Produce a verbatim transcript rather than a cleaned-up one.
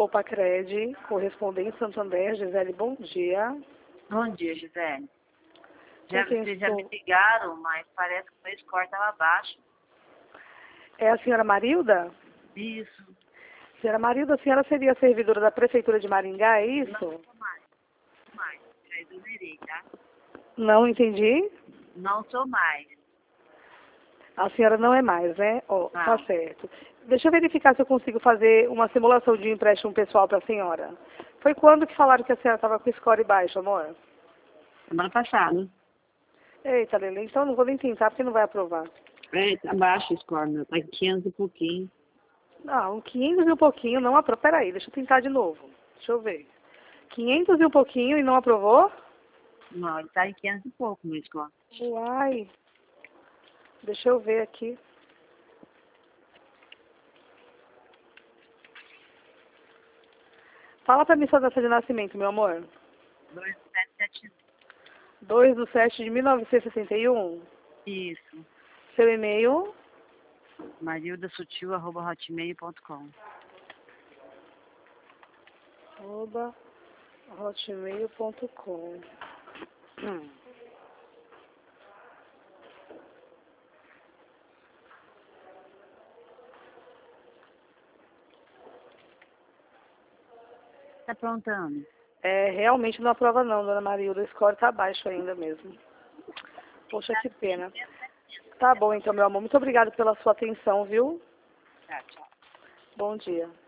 Copacred, correspondente Santander. Gisele, bom dia. Bom dia, Gisele. Já, Com quem vocês já estou? me ligaram, mas parece que o meu score estava baixo. É a senhora Marilda? Isso. Senhora Marilda, a senhora seria servidora da Prefeitura de Maringá, é Não isso? sou mais. Não mais. Já exonerei, tá? Não entendi. Não sou mais. A senhora não é mais, né? Ó, tá Não. certo. Deixa eu verificar se eu consigo fazer uma simulação de empréstimo pessoal para a senhora. Foi quando que falaram que a senhora estava com score baixo, amor? Semana passada. Eita, Lele, então eu não vou nem tentar porque não vai aprovar. É, tá baixo o score, meu. Tá em quinhentos e pouquinho. Não, quinhentos e um pouquinho não aprovou. Peraí, deixa eu tentar de novo. Deixa eu ver. quinhentos e um pouquinho e não aprovou? Não, ele tá em quinhentos e pouco, meu score. Uai. Deixa eu ver aqui. Fala pra mim sua data de nascimento, meu amor. dois sete sete dois de sete de mil novecentos e sessenta e um. Isso. Seu e-mail. marilda sutil arroba hotmail ponto com. Arroba hotmail ponto com. Hum. Tá aprontando? É, realmente não aprova não, dona Marilda. O score tá baixo ainda mesmo. Poxa, que pena. Tá bom então, meu amor. Muito obrigada pela sua atenção, viu? Tá, tchau. Bom dia.